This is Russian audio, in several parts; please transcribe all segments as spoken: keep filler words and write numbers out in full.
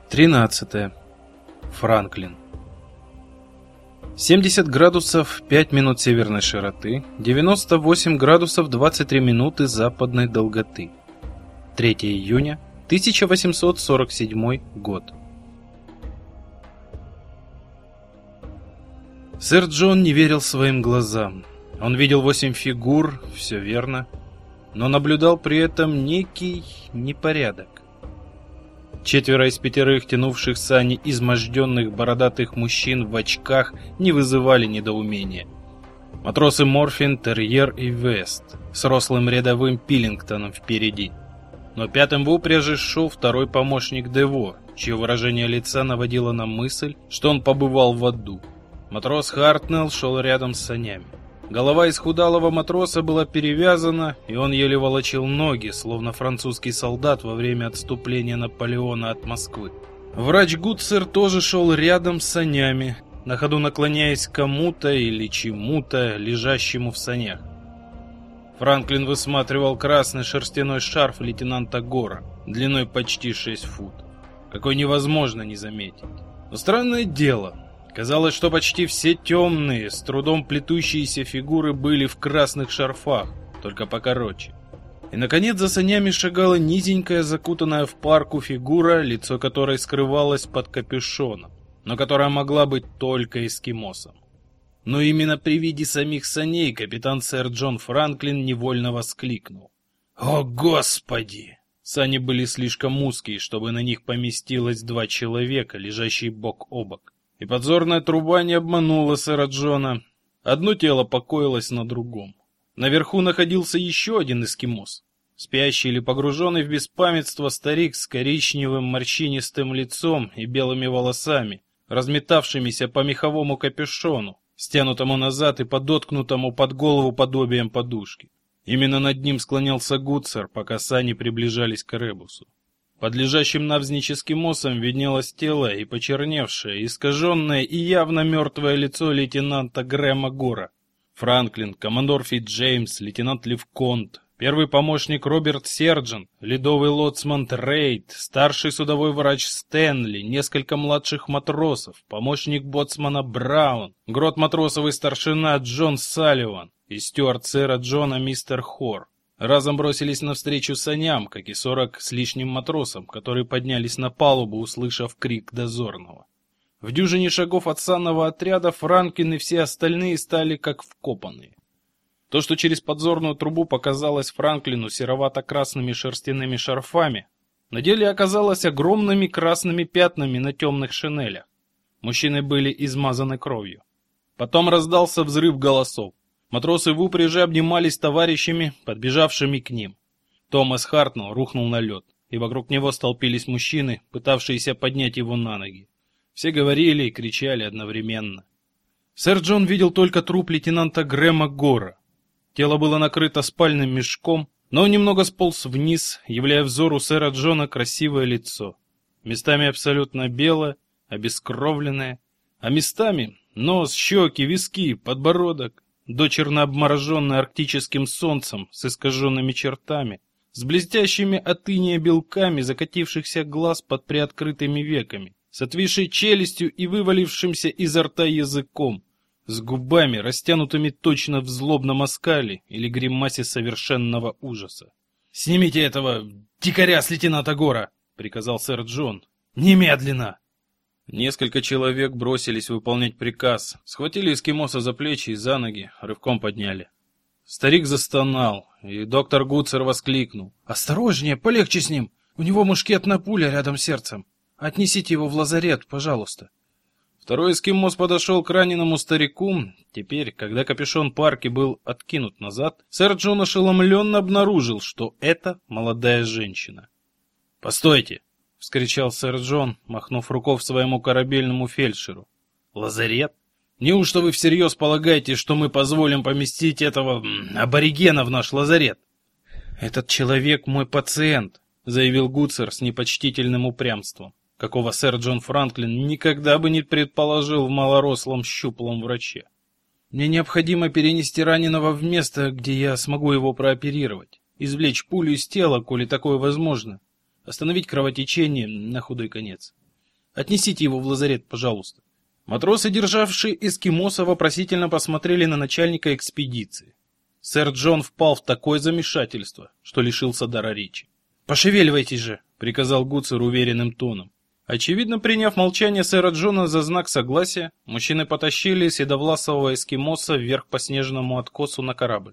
тринадцатое. Франклин. семьдесят градусов пять минут северной широты, девяносто восемь градусов двадцать три минуты западной долготы. третьего июня тысяча восемьсот сорок седьмой год. Сэр Джон не верил своим глазам. Он видел восемь фигур, все верно, но наблюдал при этом некий непорядок. Четверо из пятерых тянувших сани изможденных бородатых мужчин в очках не вызывали недоумения. Матросы Морфин, Терьер и Вест с рослым рядовым Пиллингтоном впереди. Но пятым в упряжи шел второй помощник Дево, чье выражение лица наводило на мысль, что он побывал в аду. Матрос Хартнелл шел рядом с санями. Голова исхудалого матроса была перевязана, и он еле волочил ноги, словно французский солдат во время отступления Наполеона от Москвы. Врач Гуцер тоже шел рядом с санями, на ходу наклоняясь к кому-то или чему-то, лежащему в санях. Франклин высматривал красный шерстяной шарф лейтенанта Гора, длиной почти шесть футов, какой невозможно не заметить. Но странное дело, казалось, что почти все темные, с трудом плетущиеся фигуры были в красных шарфах, только покороче. И, наконец, за санями шагала низенькая, закутанная в парку фигура, лицо которой скрывалось под капюшоном, но которая могла быть только эскимосом. Но именно при виде самих саней капитан сэр Джон Франклин невольно воскликнул: «О, Господи!» Сани были слишком узкие, чтобы на них поместилось два человека, лежащие бок о бок. И подзорная труба не обманула сэра Джона. Одно тело покоилось на другом. Наверху находился еще один эскимос. Спящий или погруженный в беспамятство старик с коричневым морщинистым лицом и белыми волосами, разметавшимися по меховому капюшону, стянутому назад и подоткнутому под голову подобием подушки. Именно над ним склонялся Гуцер, пока сани приближались к Эребусу. Под лежащим навзничь эскимосом виднелось тело и почерневшее, искаженное и явно мертвое лицо лейтенанта Грэма Гора. Франклин, командор Фитджеймс, лейтенант Левконт, первый помощник Роберт Серджент, ледовый лоцман Рейд, старший судовой врач Стэнли, несколько младших матросов, помощник боцмана Браун, грот-матросовый старшина Джон Салливан и стюард сэра Джона мистер Хор разом бросились навстречу саням, как и сорок с лишним матросам, которые поднялись на палубу, услышав крик дозорного. В дюжине шагов от санного отряда Франклин и все остальные стали как вкопанные. То, что через подзорную трубу показалось Франклину серовато-красными шерстяными шарфами, на деле оказалось огромными красными пятнами на темных шинелях. Мужчины были измазаны кровью. Потом раздался взрыв голосов. Матросы в упряжи обнимались товарищами, подбежавшими к ним. Томас Хартнелл рухнул на лед, и вокруг него столпились мужчины, пытавшиеся поднять его на ноги. Все говорили и кричали одновременно. Сэр Джон видел только труп лейтенанта Грэма Гора. Тело было накрыто спальным мешком, но он немного сполз вниз, являя взору сэра Джона красивое лицо. Местами абсолютно белое, обескровленное, а местами нос, щеки, виски, подбородок, дочерно обмороженный арктическим солнцем с искаженными чертами, с блестящими от иния белками закатившихся глаз под приоткрытыми веками, с отвисшей челюстью и вывалившимся изо рта языком, с губами, растянутыми точно в злобном оскале или гримасе совершенного ужаса. «Снимите этого дикаря с лейтенанта Гора!» — приказал сэр Джон. «Немедленно!» Несколько человек бросились выполнять приказ, схватили эскимоса за плечи и за ноги, рывком подняли. Старик застонал, и доктор Гуцер воскликнул: «Осторожнее, полегче с ним! У него мушкетная пуля рядом с сердцем! Отнесите его в лазарет, пожалуйста!» Второй эскимос подошел к раненому старику. Теперь, когда капюшон парки был откинут назад, сэр Джон ошеломленно обнаружил, что это молодая женщина. «Постойте!» — вскричал сэр Джон, махнув рукой своему корабельному фельдшеру. «Лазарет? Неужто вы всерьез полагаете, что мы позволим поместить этого аборигена в наш лазарет?» «Этот человек мой пациент», — заявил Гуцер с непочтительным упрямством, какого сэр Джон Франклин никогда бы не предположил в малорослом щуплом враче. «Мне необходимо перенести раненого в место, где я смогу его прооперировать, извлечь пулю из тела, коли такое возможно, остановить кровотечение на худой конец. Отнесите его в лазарет, пожалуйста». Матросы, державшие эскимоса, вопросительно посмотрели на начальника экспедиции. Сэр Джон впал в такое замешательство, что лишился дара речи. «Пошевеливайтесь же», — приказал Гуцер уверенным тоном. Очевидно, приняв молчание сэра Джона за знак согласия, мужчины потащили седовласого эскимоса вверх по снежному откосу на корабль.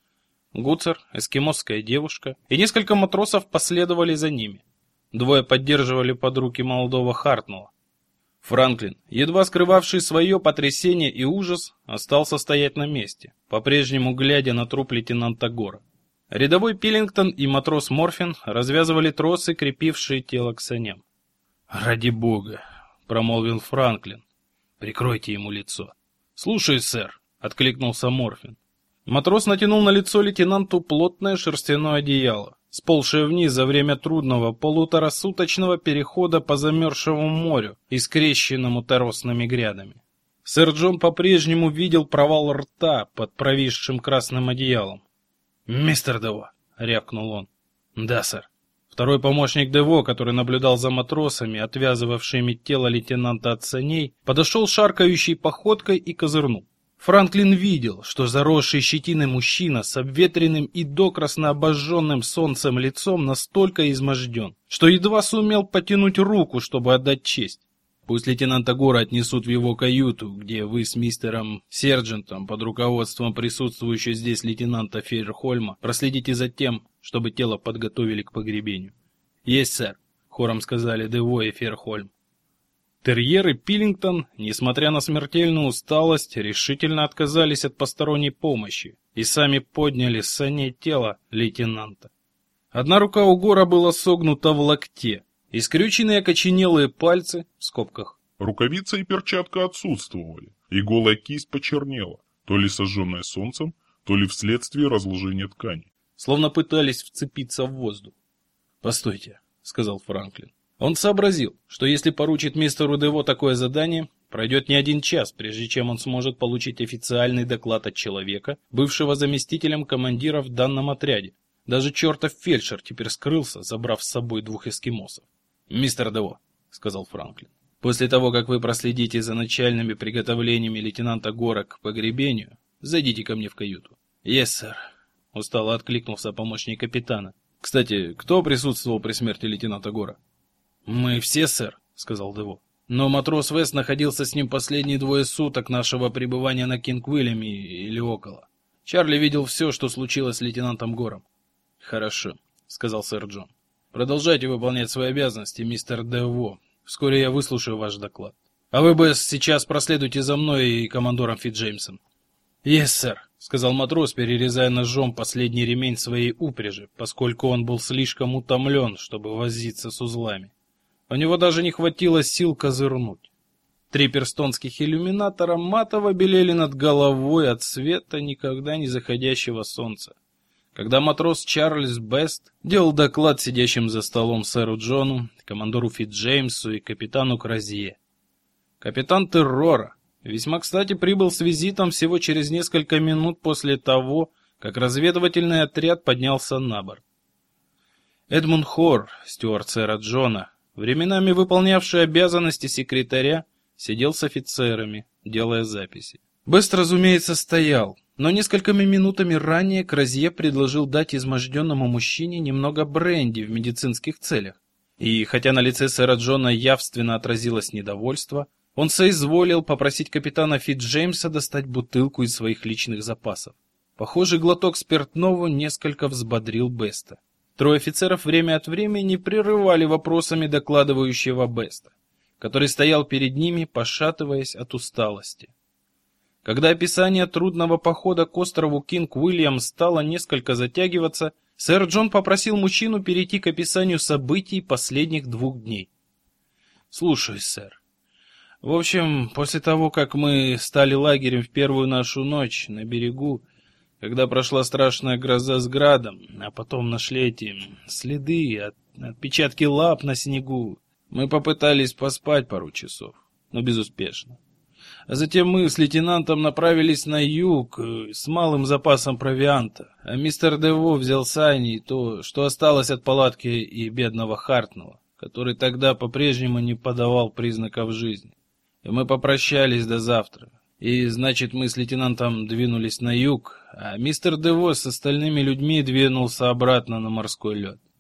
Гуцер, эскимосская девушка и несколько матросов последовали за ними. Двое поддерживали под руки молодого Хартнелла. Франклин, едва скрывавший свое потрясение и ужас, остался стоять на месте, по-прежнему глядя на труп лейтенанта Гора. Рядовой Пиллингтон и матрос Морфин развязывали тросы, крепившие тело к саням. «Ради бога», — промолвил Франклин, — «прикройте ему лицо». «Слушаюсь, сэр», — откликнулся Морфин. Матрос натянул на лицо лейтенанту плотное шерстяное одеяло, сползшее вниз за время трудного полуторасуточного перехода по замерзшему морю и скрещенному торосными грядами. Сэр Джон по-прежнему видел провал рта под провисшим красным одеялом. «Мистер Дево», — рявкнул он. «Да, сэр». Второй помощник Дево, который наблюдал за матросами, отвязывавшими тело лейтенанта от саней, подошел шаркающей походкой и козырнул. Франклин видел, что заросший щетиной мужчина с обветренным и докрасно обожженным солнцем лицом настолько изможден, что едва сумел потянуть руку, чтобы отдать честь. «Пусть лейтенанта Гора отнесут в его каюту, где вы с мистером Сержантом под руководством присутствующего здесь лейтенанта Фейерхольма проследите за тем, чтобы тело подготовили к погребению». «Есть, сэр», — хором сказали Дево и Фейерхольм. Терьер и Пиллингтон, несмотря на смертельную усталость, решительно отказались от посторонней помощи и сами подняли с саней тело лейтенанта. Одна рука у Гора была согнута в локте, и скрюченные окоченелые пальцы, в скобках, рукавица и перчатка отсутствовали, и голая кисть почернела, то ли сожженная солнцем, то ли вследствие разложения ткани, словно пытались вцепиться в воздух. «Постойте», — сказал Франклин. Он сообразил, что если поручит мистеру Дево такое задание, пройдет не один час, прежде чем он сможет получить официальный доклад от человека, бывшего заместителем командира в данном отряде. Даже чертов фельдшер теперь скрылся, забрав с собой двух эскимосов. «Мистер Дево», — сказал Франклин, — «после того, как вы проследите за начальными приготовлениями лейтенанта Гора к погребению, зайдите ко мне в каюту». «Есть, сэр», — устало откликнулся помощник капитана. «Кстати, кто присутствовал при смерти лейтенанта Гора?» «Мы все, сэр», — сказал Дево. «Но матрос Вест находился с ним последние двое суток нашего пребывания на Кинг-Уильяме или около. Чарли видел все, что случилось с лейтенантом Гором». «Хорошо», — сказал сэр Джон. «Продолжайте выполнять свои обязанности, мистер Дево. Вскоре я выслушаю ваш доклад. А вы, Бесс, сейчас проследуйте за мной и командором Фитджеймсом». «Есть, сэр», — сказал матрос, перерезая ножом последний ремень своей упряжи, поскольку он был слишком утомлен, чтобы возиться с узлами. У него даже не хватило сил козырнуть. Три перстонских иллюминатора матово белели над головой от света никогда не заходящего солнца. Когда матрос Чарльз Бест делал доклад сидящим за столом сэру Джону, командору Фитджеймсу и капитану Кразье. Капитан Террора весьма кстати прибыл с визитом всего через несколько минут после того, как разведывательный отряд поднялся на борт. Эдмунд Хор, стюард сэра Джона, временами выполнявший обязанности секретаря, сидел с офицерами, делая записи. Бест, разумеется, стоял, но несколькими минутами ранее Кразье предложил дать изможденному мужчине немного бренди в медицинских целях. И хотя на лице сэра Джона явственно отразилось недовольство, он соизволил попросить капитана Фитджеймса достать бутылку из своих личных запасов. Похоже, глоток спиртного несколько взбодрил Беста. Трое офицеров время от времени прерывали вопросами докладывающего Беста, который стоял перед ними, пошатываясь от усталости. Когда описание трудного похода к острову Кинг-Уильям стало несколько затягиваться, сэр Джон попросил мужчину перейти к описанию событий последних двух дней. «Слушаюсь, сэр. В общем, после того, как мы стали лагерем в первую нашу ночь на берегу, когда прошла страшная гроза с градом, а потом нашли эти следы, от, отпечатки лап на снегу, мы попытались поспать пару часов, но безуспешно. А затем мы с лейтенантом направились на юг с малым запасом провианта, а мистер Дево взял сани и то, что осталось от палатки и бедного Хартнелла, который тогда по-прежнему не подавал признаков жизни. И мы попрощались до завтра. И, значит, мы с лейтенантом двинулись на юг, а мистер Девос с остальными людьми двинулся обратно на морской лед.